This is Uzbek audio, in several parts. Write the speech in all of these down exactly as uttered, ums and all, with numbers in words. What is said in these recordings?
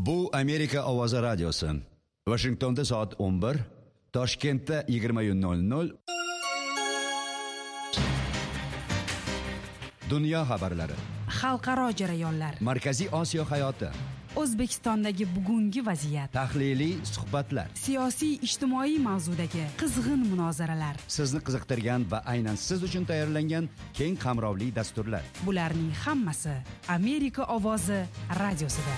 Bu Amerika Ovozi radiosi. Washingtonda soat o'n bir, Toshkentda yigirma nol nol. Dunyo xabarlari. Xalqaro jarayonlar. Markaziy Osiyo hayoti. O'zbekistondagi bugungi vaziyat. Tahliliy suhbatlar. Siyosiy ijtimoiy mavzudagi qizg'in munozaralar. Sizni qiziqtirgan va aynan siz uchun tayyorlangan keng qamrovli dasturlar. Bularning hammasi Amerika Ovozi radiosida.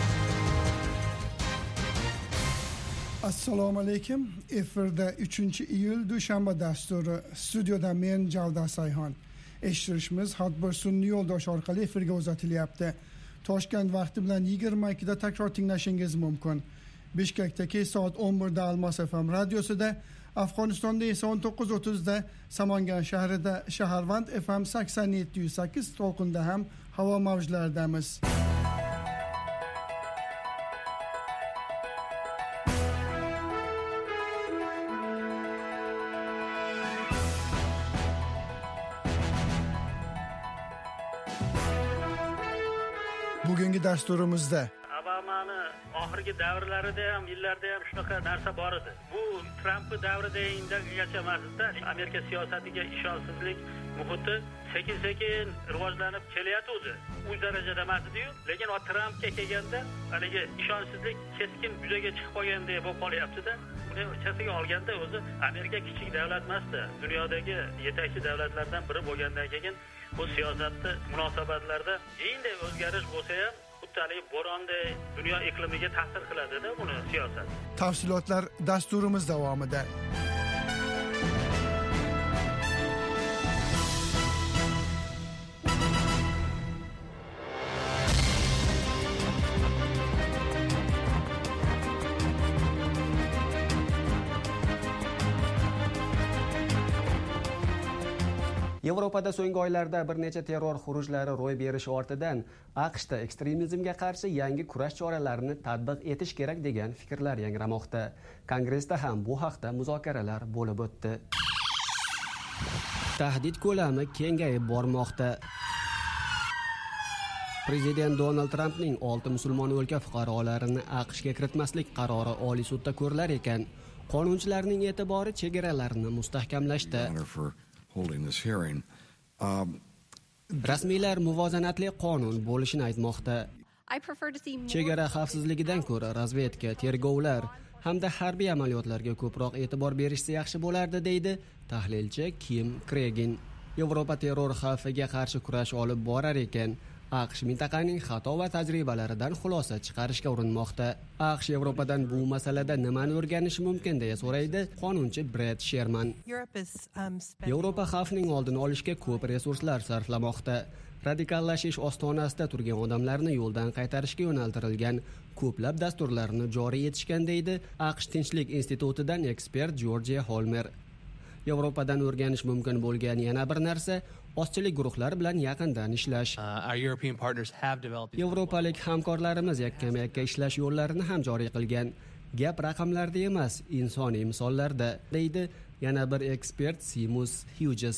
Assalomu alaykum. Efirda uchinchi iyul dushanba dasturi. Studioda men Javda Sayhon. Eshittirishimiz Hotbir sun'iy yo'ldosh orqali efirga uzatilyapti. Toshkent vaqti bilan yigirma ikkida takror tinglashingiz mumkin. Bishkekdagi soat o'n birda Almos F M radiosida, Afg'onistonda esa o'n to'qqiz o'ttizda Samangan shahrida Shaharvand F M sakson yetti nuqta sakkiz to'lqinda ham havo mavjlaridamiz. Bugungi dasturimizda Obamani oxirgi davrlarida ham, yillarda ham shunaqa narsa bor edi. Bu Tramp davridagacha emasda Amerika siyosatiga ishonchsizlik muhiti sekin-sekin rivojlanib kelyapti. U darajada emas edi-yu, lekin o Trampga kelganda haligi ishonchsizlik keskin yuzaga chiqib qolgandek bo'lib qolyapti-da. Uni o'chasiga olganda o'zi Amerika kichik davlat emasdi. Dunyodagi yetakchi davlatlardan biri bo'lgandan keyin bu siyosatda munosabatlarda qanday o'zgarish bo'lsa ham xuddi bo'ronday dunyo iqlimiga ta'sir qiladi-da buni siyosat. Tafsilotlar dasturimiz davomida. Yevropada so'nggi oylarda bir necha terror xurujlari ro'y berishi ortidan AQShda ekstremizmga qarshi yangi kurash choralarini tatbiq etish kerak degan fikrlar yangramoqda. Kongressda ham bu haqda muzokaralar bo'lib o'tdi. Tahdid ko'lami kengayib bormoqda. Prezident Donald Trampning olti musulmon o'lka fuqarolarini AQShga kiritmaslik qarori Oliy sudda ko'rilar ekan. Qonunchilarning e'tibori chegaralarni mustahkamlashda. Rasmiylar muvozanatli qonun bo'lishini aytmoqda. Chegara xavfsizligidan ko'ra razvedka, tergovlar hamda harbiy amaliyotlarga ko'proq e'tibor berishsa yaxshi bo'lardi, deydi tahlilchi Kim Kregin. Yevropa terror xavfiga qarshi kurash olib borar ekan, AQSh mintaqaning xato va tajribalaridan xulosa chiqarishga urinmoqda. AQSh Yevropadan bu masalada nimani o'rganishi mumkin deya so'raydi qonunchi Brett Sherman. Yevropa xavfning oldini olishga ko'p resurslar sarflamoqda. Radikallashish ostonasida turgan odamlarni yo'ldan qaytarishga yo'naltirilgan ko'plab dasturlarni joriy etishgan, deydi AQSh Tinchlik institutidan ekspert Georgia Holmer. Yevropadan o'rganish mumkin bo'lgan yana bir narsa ozchilik guruhlar bilan yaqindan ishlash. Yevropalik hamkorlarimiz yakkama-yakka ishlash yo'llarini ham joriy qilgan. Gap raqamlarda emas, insoniy misollarda, deydi yana bir ekspert Seamus Hughes.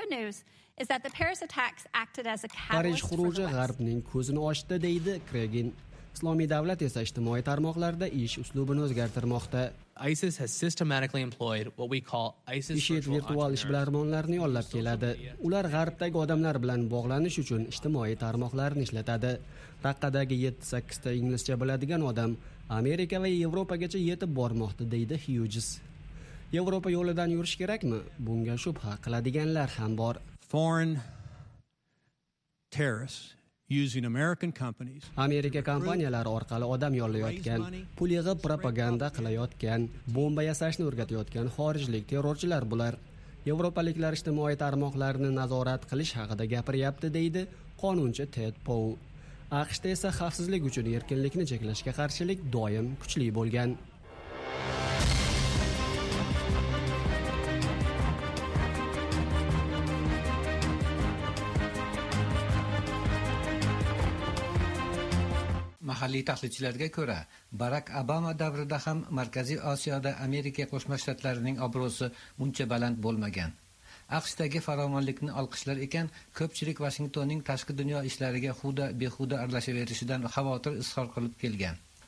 Parij xuruji G'arbning ko'zini ochdi, deydi Kregin. Islomiy davlat esa ijtimoiy tarmoqlarda ish uslubini o'zgartirmoqda. ISIS has systematically employed what we call ISIS IShid virtual ishbilarmonlarni yollab keladi. Ular G'arbdagi odamlar bilan bog'lanish uchun ijtimoiy tarmoqlarni ishlatadi. Raqqadagi yetti sakkiz ta inglizcha biladigan odam Amerika va Yevropagacha yetib bormoqda, deydi Hughes. Yevropa yo'lidan yurish kerakmi? Bunga shubha qiladiganlar ham bor. Foreign terrorists using American companies. Amerika kompaniyalari orqali odam yollayotgan, pul yig'ib propaganda qilayotgan, bomba yasashni o'rgatayotgan xorijlik terrorchilar bular. Yevropaliklar ijtimoiy tarmoqlarni nazorat qilish haqida gapiryapti, deydi qonunchi Ted Poe. AQShda esa xavfsizlik uchun erkinlikni cheklashga qarshilik doim kuchli bo'lgan. Mahalliy tahlilchilarga ko'ra, Barack Obama davrida ham Markaziy Osiyoda Amerika Qo'shma Shtatlarining obro'si buncha baland bo'lmagan. AQShdagi farovonlikni olqishlar ekan, ko'pchilik Washingtonning tashqi dunyo ishlariga xuda behuda aralashaverishidan xavotir izhor qilib kelgan.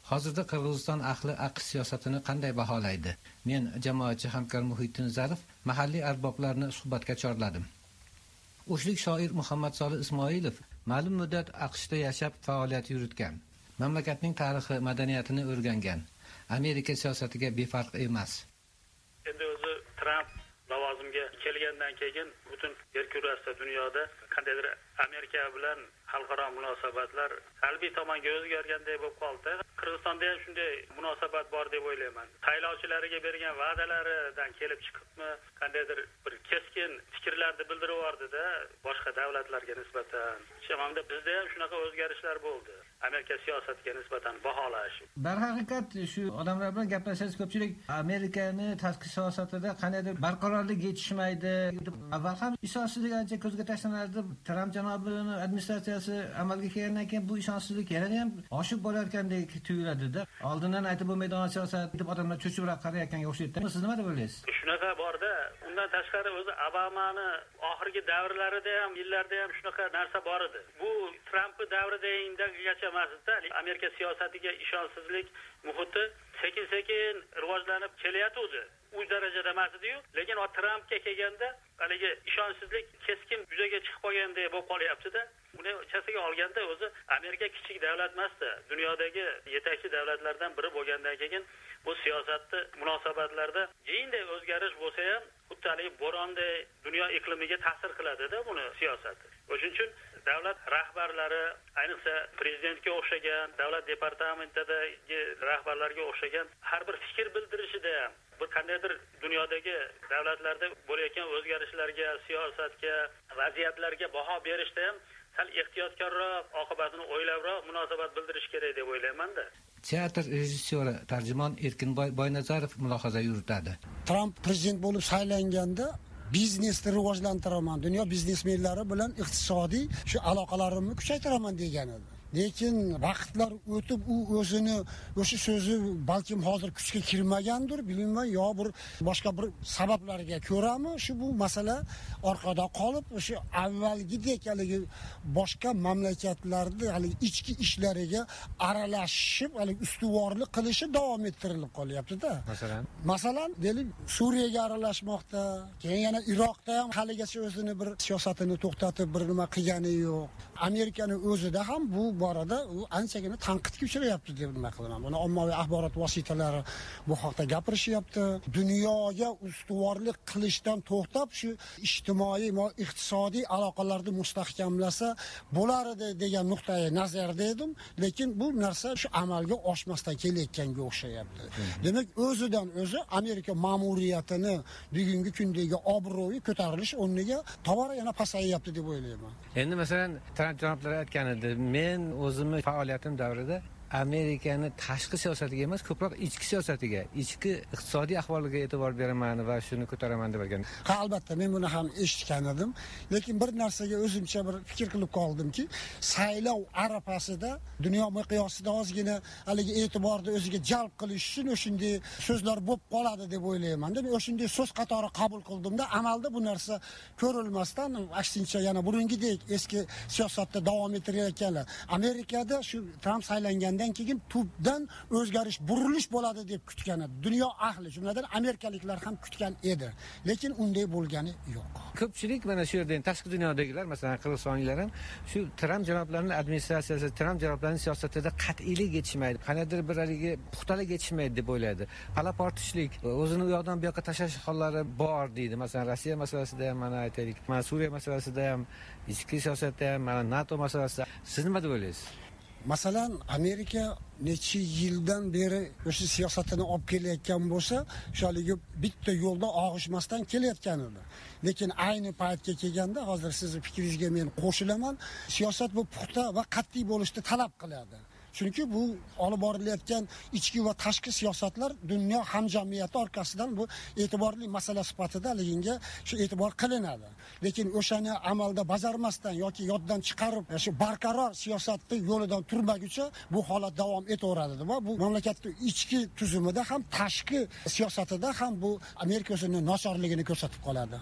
hozirda Qirg'iziston ahli aqsh siyosatini qanday baholaydi? Men jamoatchi hamkor Muhiddin Zarif mahalliy arboblarni suhbatga chorladim. O'shlik shoir Muhammad Solih Ismoilov ma'lum muddat aqshda yashab faoliyat yuritgan. Mamlakatning tarixi, madaniyatini o'rgangan. Amerika siyosatiga befarq emas. Endi o'zi Trump lavozimga kelgandan keyin butun yer kurrasida dunyoda qandaydir Amerika bilan xalqaro munosabatlar salbiy tomonga o'zgarganday bo'lib qoldi. Qirg'izistonda ham shunday munosabat bor deb o'ylayman. Saylovchilariga bergan va'dalaridan kelib chiqibmi, qandaydir bir keskin fikrlarni bildirib yubordida boshqa davlatlarga nisbatan. Shamanda bizda ham shunaqa o'zgarishlar bo'ldi. Amerika siyosatiga nisbatan baholash. Darhaqiqat shu odamlar bilan gaplashsangiz ko'pchilik Amerikani tashqi siyosatida qandaydir barqarorlik yetishmaydi. Avval ham ishonchsizlik ancha ko'zga tashlanardi. Tramp janobining administratsiyasi amalga kelgandan keyin bu ishonchsizlik yana ham oshib borayotgandek tuyuladi-da. Oldindan aytib bo'lmaydigan siyosat deb odamlar cho'chibroq qarayotganga o'xshaydi. Siz nima deb o'ylaysiz? Shunaqa borda, undan tashqari o'zi Obamani oxirgi davrlarida ham, yillarda ham shunaqa narsa bor edi. Bu Trump davridagacha emasdi. Amerika siyosatiga ishonchsizlik muhiti sekin-sekin rivojlanib kelyapti. U darajada emas edi-yu, lekin o Trumpga kelganda haligi ishonchsizlik keskin yuzaga chiqib qolganday bo'lib qolyapti-da. Uni chasiga olganda o'zi Amerika kichik davlat emasdi. Dunyodagi yetakchi davlatlardan biri bo'lgandan keyin bu siyosatni munosabatlarda jinday o'zgarish bo'lsa ham, xuddi haligi bo'ronday dunyo iqlimiga ta'sir qiladi-da buni siyosati. O'shuning uchun davlat rahbarlari, ayniqsa prezidentga o'xshagan, davlat departamentidagi rahbarlarga o'xshagan har bir fikr bildirishida ham bir qandaydir dunyodagi davlatlarda bo'layotgan o'zgarishlarga, siyosatga, vaziyatlarga baho berishda ham sal ehtiyotkorroq, oqibatini o'ylabroq munosabat bildirish kerak deb o'ylayman-da. Teatr rejissyori, tarjimon Erkinboy Boynazarov mulohaza yuritadi. Trump prezident bo'lib saylanganda biznesni rivojlantiraman, dunyo biznesmenlari bilan iqtisodiy shu aloqalarimni kuchaytiraman degan edi. Lekin vaqtlar o'tib u o'zini o'sha so'zi balkim hozir kuchga kirmagandir, bilmayman, yo bir boshqa bir sabablarga ko'rami, shu bu masala orqada qolib, o'sha avvalgidek haligi boshqa mamlakatlarda haligi ichki ishlariga aralashib, haligi ustuvorlik qilishi davom ettirilib qolyapti-da. Masalan, masalan, deylik, Suriyaga aralashmoqda, keyin yana Iroqda ham haligacha o'zini bir siyosatini to'xtatib bir nima qilgani yo'q. Amerikaning o'zida ham bu borada u anchagina tanqidga uchrayapti deb nima qilaman. Buni ommaviy axborot vositalari bu haqda gapirishyapti. Dunyoga ustuvorlik qilishdan to'xtab shu ijtimoiy va iqtisodiy aloqalarni mustahkamlasa bo'lar edi degan nuqtai nazarda edim, lekin bu narsa shu amalga oshmasdan kelayotganga o'xshayapti. Demak, o'zidan o'zi Amerika ma'muriyatini bugungi kundagi obro'yi ko'tarilish o'rniga tobora yana pasayyapti deb o'ylayman. Endi masalan, Trump janoblari aytgan edi, men o'zimni faoliyatim davrida Amerikani tashqi siyosatiga emas, ko'proq ichki siyosatiga, ichki iqtisodiy ahvoliga e'tibor beraman va shuni ko'taraman deb aytgan. Ha, albatta, men buni ham eshitgan edim, lekin bir narsaga o'zimcha bir fikr qilib qoldimki, saylov arafasida dunyo miqyosida ozgina haligi e'tiborni o'ziga jalb qilish uchun o'shunday so'zlar bo'lib qoladi deb o'ylayman. Deb o'shunday so'z qatori qabul qildimda, amalda bu narsa ko'rilmasdan, aksincha yana burungidek eski siyosatda davom ettirayotganlar. Amerikada shu Trump saylangandan keyin tubdan o'zgarish, burilish bo'ladi deb kutgan edi. Dunyo ahli, jumladan amerikaliklar ham kutgan edi. Lekin unday bo'lgani yo'q. Ko'pchilik mana shu yerdan tashqi dunyodagilar, masalan, qirg'izistonliklar ham shu Trump janoblarining administratsiyasi, Trump janoblarining siyosatida qat'iylik yetishmaydi, qanaqadir bir haligi puxtalik yetishmaydi deb o'ylaydi. Palaportishlik, o'zini u yoqdan bu yoqqa tashlash hollari bor deydi. Masalan, Rossiya masalasida ham mana aytaylik, mana Suriya masalasida ham, ichki siyosatda ham, mana NATO masalasida. Siz nima deb o'ylaysiz? Masalan, Amerika necha yildan beri o'sha siyosatini olib kelayotgan bo'lsa, shaligi bitta yo'lda og'ishmasdan kelayotgan edi. Lekin ayni paytga kelganda, hozir sizning fikringizga men qo'shilaman, siyosat bu puxta va qat'iy bo'lishni talab qiladi. Chunki bu olib borilayotgan ichki va tashqi siyosatlar dunyo hamjamiyati orqasidan bu e'tiborli masala sifatida liginga shu e'tibor qilinadi. Lekin o'shani amalda bajarmasdan yoki yoddan chiqarib, shu barqaror siyosatning yo'lidan turmaguncha bu holat davom etaveradi va bu mamlakatning ichki tuzumida ham tashqi siyosatida ham bu Amerika o'zining nochorligini ko'rsatib qoladi.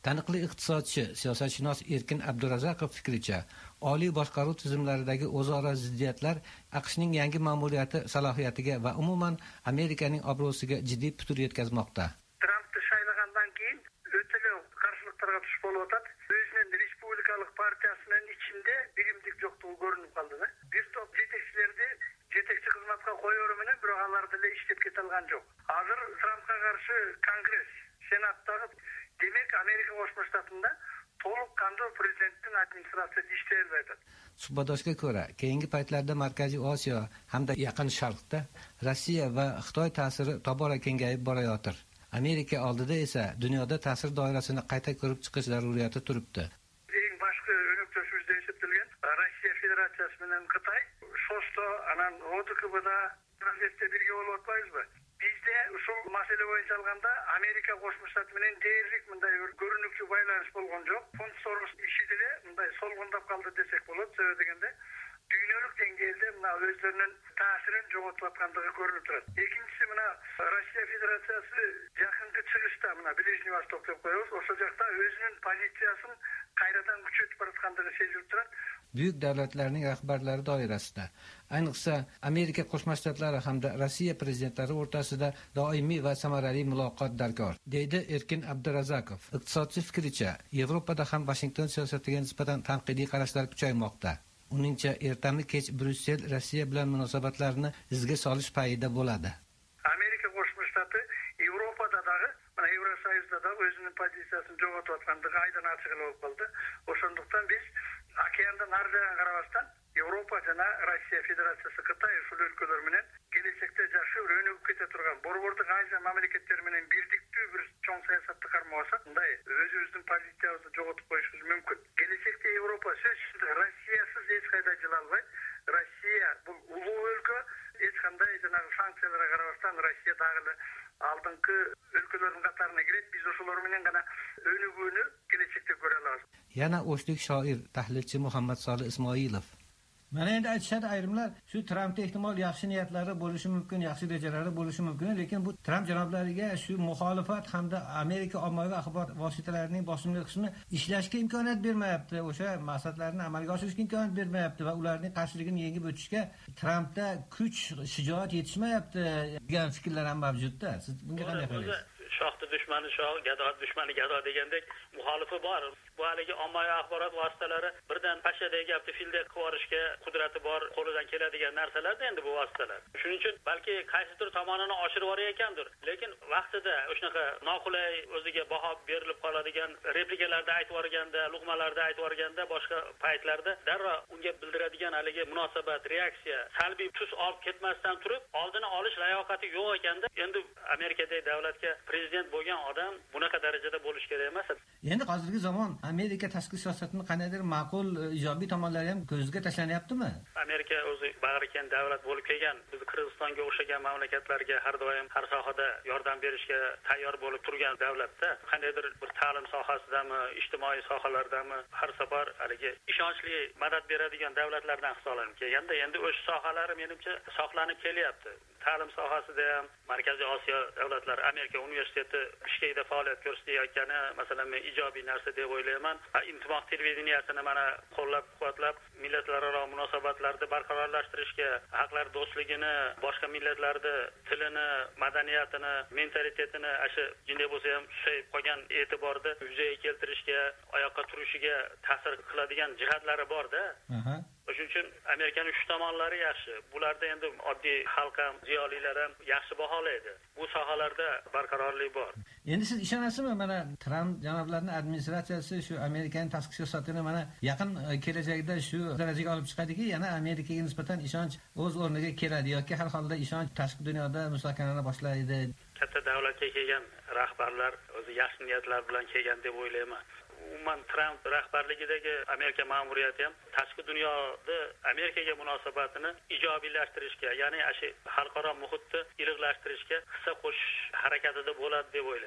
Taniqli iqtisodchi, siyosatshunos Erkin Abdurazakov fikricha, oliy boshqaruv tizimlaridagi o'zaro ziddiyatlar AQShning yangi ma'muriyati salohiyatiga va umuman Amerikaning obro'siga jiddiy putur yetkazmoqda. Trampni saylagandan keyin o'talo qarshiliklarga tushib bo'layotadi. O'zining respublikalik partiyasining ichida birimlik yo'qligi ko'rinib qoldi. Bir top yetakchilarni yetakchi xizmatga qo'yavermini, biroq ularda ishlab ketilgan yo'q. Hozir Trampga qarshi Kongress, Senatdagi demak Amerika Qo'shma Shtatlarida to'liq qanday prezidentning administratsiyasi ishlaydi. Suhbatdoshga ko'ra, keyingi paytlarda Markaziy Osiyo hamda Yaqin Sharqda Rossiya va Xitoy ta'siri tobora kengayib borayotir. Amerika oldida esa dunyoda ta'sir doirasini qayta ko'rib chiqish zaruriyati turibdi. Eng boshqa o'nuktoshuvda hisoblangan Rossiya Federatsiyasi bilan Xitoy so'zda anan Rotikibida vaziyatda birga bo'lib bizde usul masele bo'yicha olganda Amerika Qo'shma Shtatlar bilan deyarli bunday bir ko'rinuvchi baylanish bo'lgan yo'q. Fond so'roq ishida bunday solg'indab qoldi desak bo'ladi. Sababi deganda dunyolik dengayda mana o'zlarining ta'sirini yo'qotayotganligi ko'rinib turadi. Ikkinchisi mana Rossiya Federatsiyasi yaqinda chiqishda mana Blижний Восток deb qo'yamiz. O'sha joqda o'zining pozitsiyasini qaytadan kuchaytirib borayotganligi sezilib turadi. Buyuk davlatlarning rahbarlari doirasida, ayniqsa Amerika Qo'shma Shtatlari hamda Rossiya prezidentlari o'rtasida doimiy va samarali muloqot darkor, deydi Erkin Abdurazakov. Iqtisodchi fikricha, Yevropada ham Washington siyosatiga nisbatan tanqidiy qarashlar kuchaymoqda. Uningcha, ertami kech Bryussel Rossiya bilan munosabatlarni izga solish payida bo'ladi. Amerika Qo'shma Shtati Yevropadagi, mana Yevrosoyuzda o'zining pozitsiyasini yo'qotayotganligi aydan ochiq bo'lib qoldi. O'shandaqdan biz okeandan naridan qarabasdan Yevropa jana Rossiya Federatsiyasi Xitoy usul ülkeler bilan kelajakda yaxshi o'rnib keta turgan borborda Asiya mamlakatlari bilan birlikda bir cho'ng siyosatni qarmasa, bunday o'z-o'zining pozitsiyasini yo'qotib qo'yishimiz mumkin. Kelajakda Yevropa so'zsiz Rossiyasiz hech qayda jila olmaydi. Rossiya bu ulug' o'lka, hech qanday sanksiyalarga qarabasdan Rossiya dag'ili oldingi ülkelerin qatarına girib, biz o'shalar bilan gana o'nug'uni kelajakda ko'ra olamiz. Yana o'shlik shoir, tahlilchi Muhammad Solih Ismoilov. Mana endi aytishadi ayrimlar, shu Trampda ehtimol yaxshi niyatlari bo'lishi mumkin, yaxshi rejalari bo'lishi mumkin, lekin bu Tramp janoblariga shu muxolifat hamda Amerika ommaviy axborot vositalarining bosimli qismi ishlashga imkoniyat bermayapti, o'sha maqsadlarni amalga oshirishga imkoniyat bermayapti va ularning qarshiligini yengib o'tishga Trampda kuch, shijoat yetishmayapti degan fikrlar ham mavjudda. Siz bunga qanday qaraysiz? Shohni dushmani shoh, gado dushmani gado degandek muxolifi bor. Bu haligi ommaviy axborot vositalari birdan pashadagi gapni fildek qilishga qudrati bor, qo'lidan keladigan narsalar endi bu vositalar. Shuning uchun balki qaysidir tomonini oshirib yuborayotgandir, lekin vaqtida o'shanaqa noqulay o'ziga baho berilib qoladigan replikalarda aytib yuborganda, luqmalarda aytib yuborganda, boshqa paytlarda darrov unga bildiradigan haligi munosabat, reaksiya salbiy tus olib ketmasdan turib, oldini olish layoqati yo'q ekanda, endi Amerikadagi davlatga prezident bo'lgan odam bunaqa darajada bo'lish kerak emas. Endi hozirgi zamon Amerika tashqi siyosatining qandaydir ma'qul ijobiy tomonlari ham ko'zga tashlanyaptimi? Amerika o'zi bag'rikeng davlat bo'lib kelgan, biz Qirg'izistonga o'xshagan mamlakatlarga har doim har sohada yordam berishga tayyor bo'lib turgan davlatda, qandaydir bir ta'lim sohasidami, ijtimoiy sohalardami har safar haligi ishonchli madad beradigan davlatlardan hisoblanib kelganda, endi o'sha sohalari menimcha saqlanib kelyapti. Ta'lim sohasida ham Markaziy Osiyo davlatlari, Amerika universiteti Bishkekda faoliyat ko'rsatayotgani masalan men ijobiy narsa deb o'ylayman. Intimoq televideniyasini mana qo'llab-quvvatlab millatlararo munosabatlarni barqarorlashtirishga, haqlar do'stligini, boshqa millatlarda tilini, madaniyatini, mentalitetini ashu jinday bo'lsa ham susayib qolgan e'tiborda yuzaga keltirishga, oyoqqa turishiga ta'sir qiladigan jihatlari bor-da. Shuning uchun Amerikaning shu tomonlari yaxshi. Bularda endi oddiy xalq ham, ziyolilar ham yaxshi baholaydi. Bu sohalarda barqarorlik bor. Endi siz ishonasizmi, mana Tramp janoblarining administratsiyasi shu Amerikaning tashqi siyosatini mana yaqin kelajakda shu darajaga olib chiqadiki, yana Amerikaga nisbatan ishonch o'z o'rniga keladi yoki har holda ishonch tashqi dunyoda mustahkamlana boshlaydi. Katta davlatga kelgan rahbarlar o'zi yaxshi niyatlar bilan kelgan deb o'ylayman. Umuman Tramp rahbarligidagi Amerika ma'muriyati ham tashqi dunyoda Amerikaga munosabatini ijobiylashtirishga, ya'ni shu xalqaro muhitni iliqlashtirishga hissa qo'shish harakatida bo'ladi deb o'ylayman.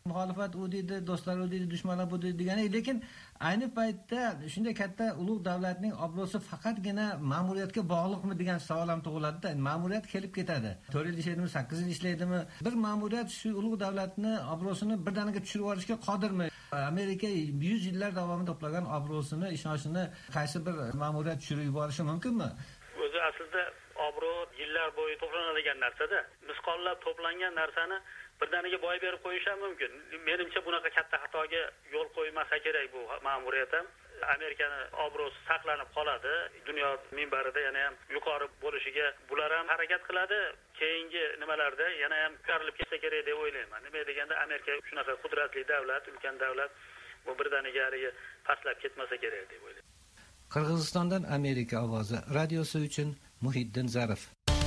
muxolifat u deydi, do'stlar u deydi, dushmanlar bu deydi degani, lekin ayni paytda shunday katta ulug' davlatning obro'si faqatgina ma'muriyatga bog'liqmi degan savol ham tug'iladi-da. Ma'muriyat kelib ketadi. to'rt yil ishlaydimi, sakkiz yil ishlaydimi? Bir ma'muriyat shu ulug' davlatni obro'sini birdaniga tushirib olishga qodirmi? Amerika yuz yillar davomida to'plagan obro'sini, ishonchini qaysi bir ma'muriyat tushirib yuborishi mumkinmi? O'zi aslida obro' yillar bo'yi to'planadigan narsada, misqollab to'plangan narsani birdaniga boy berib qo'yish ham mumkin. Menimcha bunaqa katta xatoga yo'l qo'ymasa kerak bu ma'muriyat ham. Amerikani obro'si saqlanib qoladi. Dunyo minbarida yana ham yuqori bo'lishiga bular ham harakat qiladi. Keyingi nimalarda yana ham ko'tarilib ketsa kerak deb o'ylayman. Nima deganda Amerika shunaqa qudratli davlat, ulkan davlat, bu birdaniga pastlab ketmasa kerak deb o'ylayman. Qirg'izistondan Amerika ovozi radiosi uchun Muhiddin Zarif.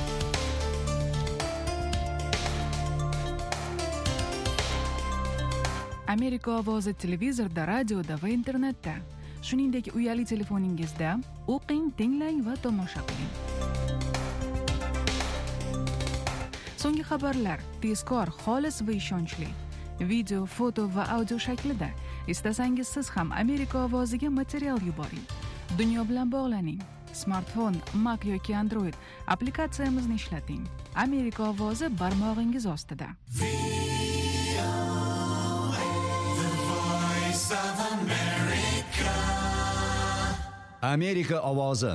Amerika ovozi televizorda, radioda va internetda, shuningdek uyali telefoningizda o'qing, tinglang va tomosha qiling. So'nggi xabarlar tezkor, xolis va ishonchli. Video, foto va audio shaklida. Istasangiz siz ham Amerika ovoziga material yuboring. Dunyo bilan bog'laning. Smartfon, Mac yoki Android applikatsiyamizni ishlating. Amerika ovozi barmog'ingiz ostida. Amerika ovozi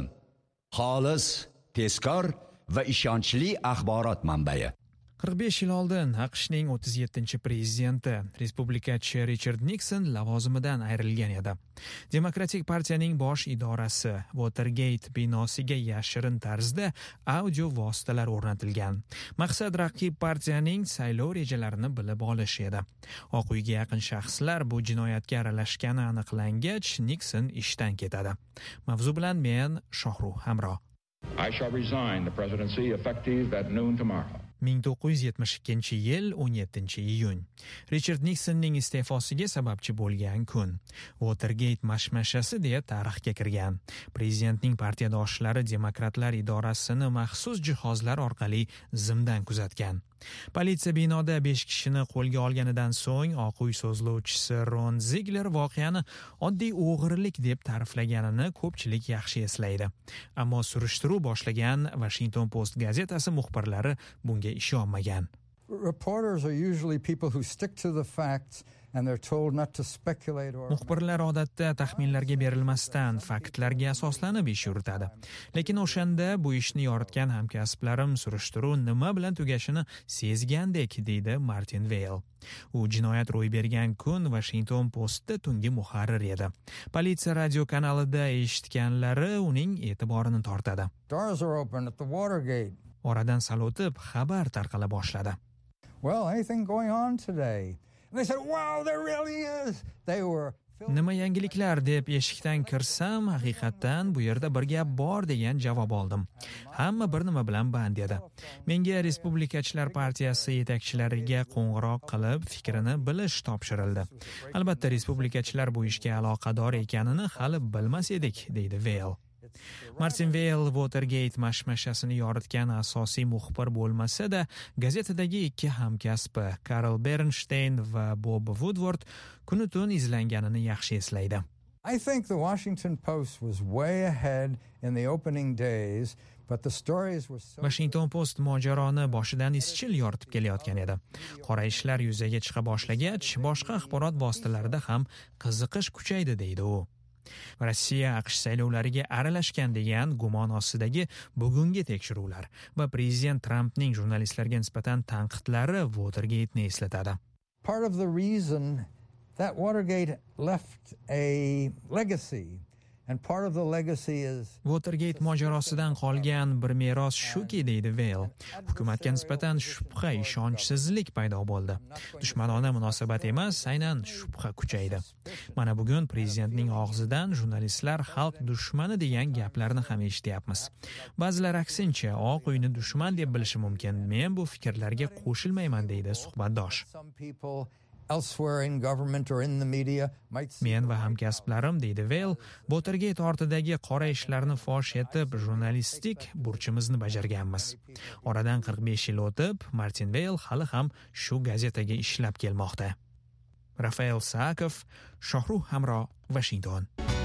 xolis, tezkor va ishonchli axborot manbai. qirq besh yil oldin AQShning o'ttiz yettinchi prezidenti, respublikachi Richard Nixon lavozimidan ayrilgan edi. Demokratik partiyaning bosh idorasi Watergate binosiga yashirin tarzda audio vositalar o'rnatilgan. Maqsad raqib partiyaning saylov rejalarini bilib olish edi. Oq uyga yaqin shaxslar bu jinoyatga aralashgani aniqlangach, Nixon ishdan ketadi. Mavzu bilan men Shohruh Hamro. I shall resign the presidency effective at noon tomorrow. ming to'qqiz yuz yetmish ikkinchi yil o'n yettinchi iyun. Richard Nixonning iste'fosiga sababchi bo'lgan kun. Watergate mashmashasi deya tarixga kirgan. Prezidentning partiyadoshlari demokratlar idorasini maxsus jihozlar orqali zimdan kuzatgan. Politsiya binoda besh kishini qo'lga olganidan so'ng Oq uy so'zlovchisi Ron Ziegler voqeani oddiy o'g'irlik deb ta'riflaganini ko'pchilik yaxshi eslaydi. Ammo surishtiruv boshlagan Washington Post gazetasi muxbirlari bunga ishonmagan. Reporters are usually people who stick to the facts and they're told not to speculate or Muxbirlar odatda taxminlarga berilmasdan faktlarga asoslanib ish yuritadi. Lekin o'shanda bu ishni yoritgan hamkasblarim surishtiruv nima bilan tugashini sezgandek, deydi Martin Vail. U jinoyat ro'y bergan kun Washington Postda tungi muharrir edi. Politsiya radio kanalida eshitganlari uning e'tiborini tortadi. Doors are open at the Watergate. Oradan sal o'tib xabar tarqala boshladi. Well, anything going on today? And they said, wow, there really is. They were Nima yangiliklar deb eshikdan kirsam, haqiqatdan bu yerda bir gap bor degan javob oldim. Hamma bir nima bilan band edi. Menga Respublikachilar partiyasi yetakchilariga qo'ng'iroq qilib fikrini bilish topshirildi. Albatta, Respublikachilar bu ishga aloqador ekanini hali bilmas edik, deydi Vail. Martin Vail Watergate mashmashasini yoritgan asosiy muxbir bo'lmasa-da, gazetadagi ikki hamkasbi Carl Bernstein va Bob Woodward kuni-tun izlanganini yaxshi eslaydi. I think the Washington Post was way ahead in the opening days. Washington Post mojaroni boshidan izchil yoritib kelayotgan edi. Qora ishlar yuzaga chiqa boshlagach, boshqa axborot vositalarida ham qiziqish kuchaydi, deydi u. Rossiya AQSh saylovlariga aralashgan degan gumon ostidagi bugungi tekshiruvlar va prezident Trampning jurnalistlarga nisbatan tanqidlari Watergate'ni eslatadi. Part of the reason that Watergate left a legacy and part of the legacy is Watergate mojarosidan qolgan bir meros shuki, deydi Vail. Hukumatga nisbatan shubha, ishonchsizlik paydo bo'ldi. Dushmanona munosabat emas, aynan shubha kuchaydi. Mana bugun prezidentning og'zidan jurnalistlar xalq dushmani degan gaplarni ham eshityapmiz. Ba'zilar aksincha Oq uyni dushman deb bilishi mumkin. Men bu fikrlarga qo'shilmayman, deydi suhbatdosh. Elsewhere in government or in the media might see... Men va hamkasblarim, deydi Vail, Watergate ortidagi qora ishlarni fosh etib, jurnalistik burchimizni bajarganmiz. Oradan qirq besh yil o'tib, Martin Vail hali ham shu gazetaga ishlab kelmoqda. Rafael Saakov, Shohruh Hamro, Washington.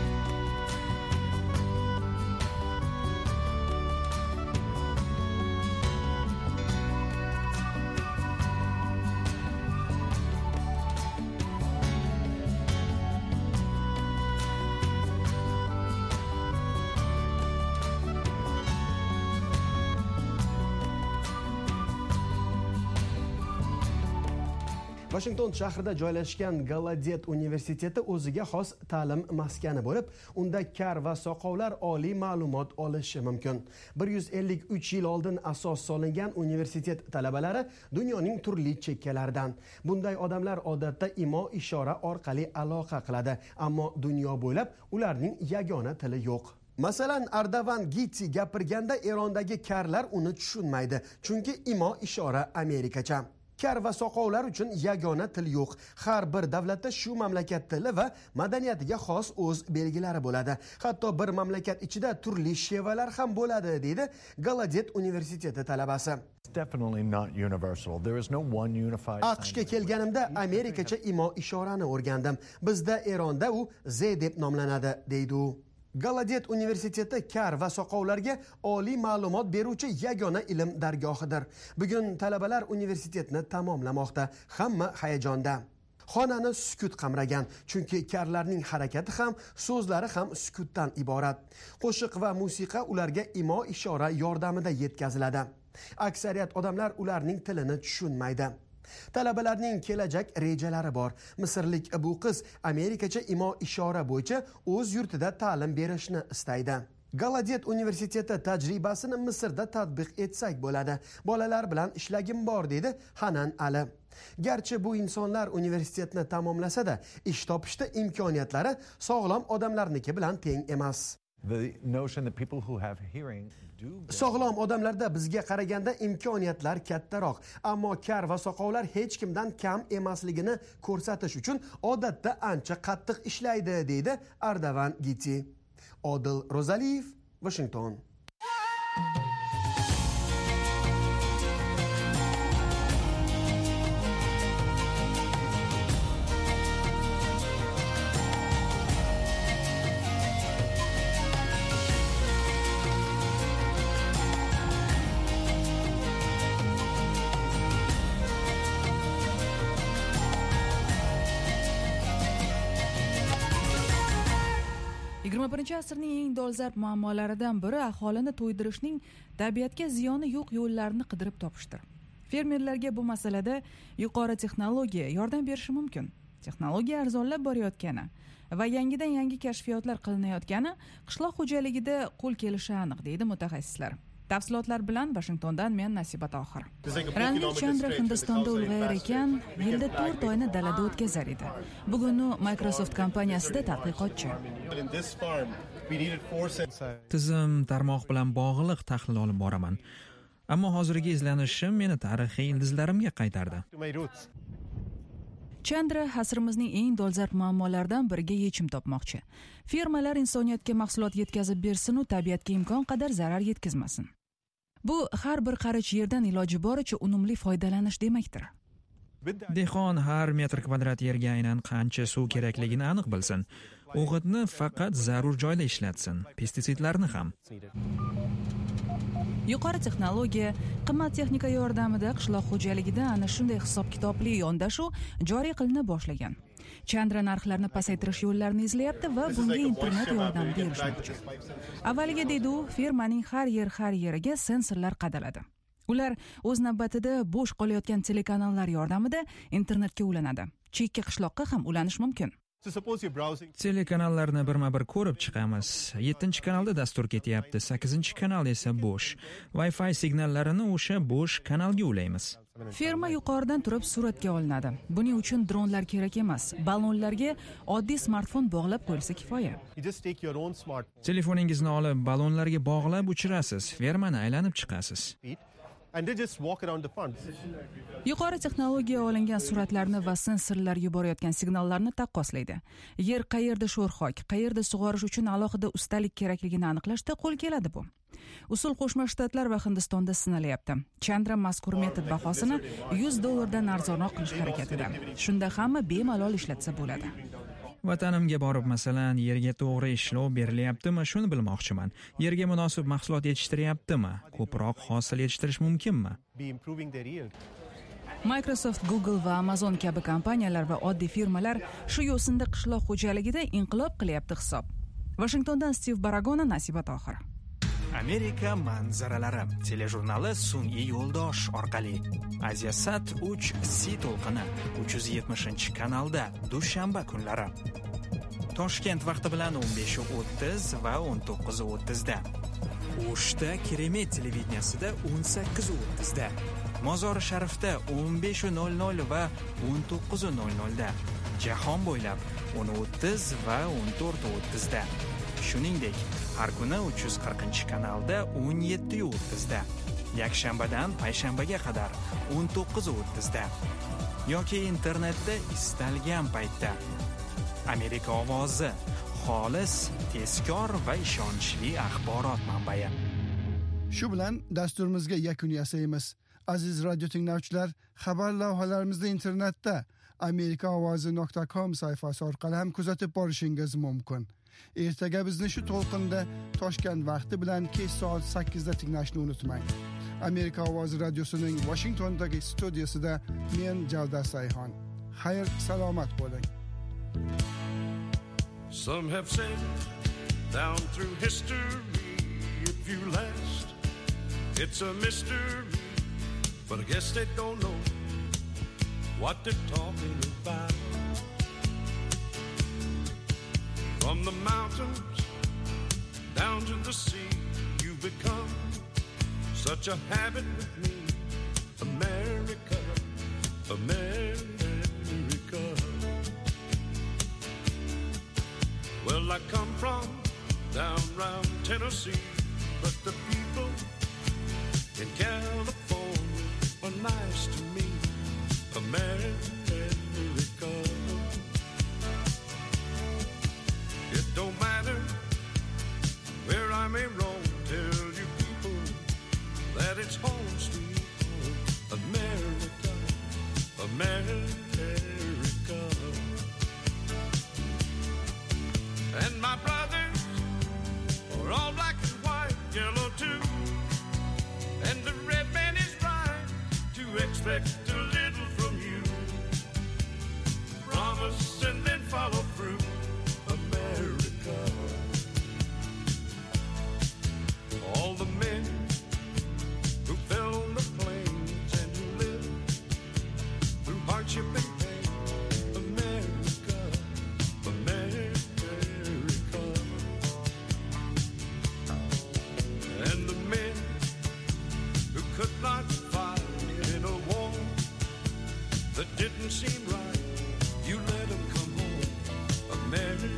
Washington shahrida joylashgan Gallaudet universiteti o'ziga xos ta'lim maskani bo'lib, unda kar va soqovlar oliy ma'lumot olishi mumkin. bir yuz ellik uch yil oldin asos solingan universitet talabalari dunyoning turli chekkalaridan. Bunday odamlar odatda imo ishora orqali aloqa qiladi, ammo dunyo bo'ylab ularning yagona tili yo'q. Masalan, Ardavan Gitsi gapirganda Erondagi karlar uni tushunmaydi, chunki imo ishora amerikacha. Kar va soqovlar uchun yagona til yo'q. Har bir davlatda shu mamlakat tili va madaniyatiga xos o'z belgilari bo'ladi. Hatto bir mamlakat ichida turli shevalar ham bo'ladi, deydi Gallaudet universiteti talabasi. AQShga kelganimda amerikacha imo ishorani o'rgandim. Bizda Eronda u Z deb nomlanadi, deydi u. Gallaudet universiteti kar va soqovlarga oliy ma'lumot beruvchi yagona ilm dargohidir. Bugun talabalar universitetni tamomlamoqda, hamma hayajonda. Xonani sukut qamragan, chunki karlarning harakati ham, so'zlari ham sukutdan iborat. Qo'shiq va musiqa ularga imo ishora yordamida yetkaziladi. Aksariyat odamlar ularning tilini tushunmaydi. Talabalarning kelajak rejalari bor. Misrlik bu qiz amerikacha imo ishora bo'yicha o'z yurtida ta'lim berishni istaydi. Gallaudet universiteti tajribasini Misrda tatbiq etsak bo'ladi. Bolalar bilan ishlagim bor, deydi Hanan Ali. Garchi bu insonlar universitetni tamomlasa-da, ish topishda imkoniyatlari sog'lom odamlarniki bilan teng emas. Sog'lom odamlarda bizga qaraganda imkoniyatlar kattaroq, ammo kar va soqovlar hech kimdan kam emasligini ko'rsatish uchun odatda ancha qattiq ishlaydi, deydi Ardavan Gitsi. Odil Rozaliyev, Washington. yigirma birinchi asrning eng dolzarb muammolaridan biri aholini to'ydirishning tabiatga ziyoni yo'q yo'llarini qidirib topishdir. Fermerlarga bu masalada yuqori texnologiya yordam berishi mumkin. Texnologiya arzonlab borayotgani va yangidan yangi kashfiyotlar qilinayotgani qishloq xo'jaligida qo'l kelishi aniq, deydi mutaxassislar. Tafsilotlar bilan Washingtondan men Nasiba Tohir. Ranvir Chandra Hindistonda ulg'ayar ekan, yilda to'rt oyni dalada o'tkazar edi. Bugun u Microsoft kompaniyasida tadqiqotchi. Tizim tarmoq bilan bog'liq tahlil olib boraman. Ammo hozirgi izlanishim meni tarixiy ildizlarimga qaytardi. Chandra asrimizning eng dolzarb muammolaridan biriga yechim topmoqchi. Firmalar insoniyatga mahsulot yetkazib bersin u tabiatga imkon qadar zarar yetkazmasin. Bu har bir qarich yerdan iloji boricha unumli foydalanish demakdir. Dehqon har metr kvadrat yerga aynan qancha suv kerakligini aniq bilsin. O'g'itni faqat zarur joyda ishlatsin, pestitsidlarni ham. Yuqori texnologiya, qimmat texnika yordamida qishloq xo'jaligida ana shunday hisob-kitobli yondashuv joriy qilina boshlagan. Chandra narxlarni pasaytirish yo'llarini izlayapti va bunga internet yordamida erishmoqchi. Avvaliga deydi u, firmaning har yer har yeriga sensorlar qadaladi. Ular o'z navbatida bo'sh qolayotgan telekanallar yordamida internetga ulanadi. Chekka qishloqqa ham ulanish mumkin. Telekanallarni birma-bir ko'rib chiqamiz. yettinchi kanalda dastur ketyapti, sakkizinchi kanal esa bo'sh. Wi-Fi signallarini o'sha bo'sh kanalga ulaymiz. Firma yuqoridan turib suratga olinadi. Buning uchun dronlar kerak emas. Ballonlarga oddiy smartfon bog'lab qo'yilsa kifoya. Telefoningizni olib ballonlarga bog'lab uchirasiz, fermani aylanib chiqasiz. and they just walk around the front. Yuqori texnologiya olingan suratlarni va sensorlar yuborayotgan signallarni taqqoslaydi. Yer qayerda sho'rxok, qayerda sug'orish uchun alohida ustalik kerakligini aniqlashda qo'l keladi bu. Usul Qo'shma Shtatlar va Hindistonda sinalyapti. Chandra mazkur metod bahosini yuz dollardan arzonroq qilish harakatida. Shunda hamma bemalol ishlatsa bo'ladi. Vatanimga borib, masalan, yerga to'g'ri ishlov berilyaptimi, shuni bilmoqchiman. Yerga munosib mahsulot yetishtiryaptimi? Ko'proq hosil yetishtirish mumkinmi? Microsoft, Google va Amazon kabi kompaniyalar va oddiy firmalar shu yo'sinda qishloq xo'jaligida inqilob qilyapti hisob. Washingtondan Steve Baragona, Nasiba Tohir. Amerika manzaralari telejurnali sun'iy yo'ldosh orqali Asiasat uch C to'lqini uch yuz yetmishinchi kanalda dushanba kunlari. Toshkent vaqti bilan o'n besh o'ttiz va o'n to'qqiz o'ttizda. O'shda Keremet televideniyasida o'n sakkiz o'ttizda. Mozori Sharifda o'n besh nol nol va o'n to'qqiz nol nolda. Jahon bo'ylab o'n o'ttiz va o'n to'rt o'ttizda. Shuningdek, har kuni uch yuz qirqinchi kanalda o'n yetti o'ttizda. Yakshanbadan payshanbaga qadar o'n to'qqiz o'ttizda. Yoki internetda istalgan paytda. Amerika ovozi, xolis, tezkor va ishonchli axborot manbai. Shu bilan dasturimizga yakun yasaymiz. Aziz radio tinglovchilar, xabar lavhalarimizni internetda amerika ovozi nuqta com sayfasi orqali ham kuzatib borishingiz mumkin. Ertaga bizni shu to'lqinda Toshkent vaqti bilan kech soat sakkizda tinglashni unutmang. Amerika ovozi radiosining Washingtondagi studiyasida men Javdar Sayhon. Xayr, salomat bo'ling. Some have said down through history, if you last, it's a mystery. But I guess they don't know what they're talking about. From the mountains down to the sea, you've become such a habit with me. America, America. Well, I come from down round Tennessee, but the people in California are nice to me. America. It don't matter where I may roam, tell you people that it's home sweet home. America, America. And my brothers are all black and white, yellow too. And the red man is right to expect a little from you. Promise and then follow through. America. All the men who fell on the plains and who lived through hardship and pain. America, America. And the men who could not fight in a war that didn't seem right, you let them come home. America.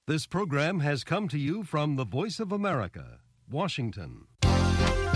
This program has come to you from the Voice of America, Washington.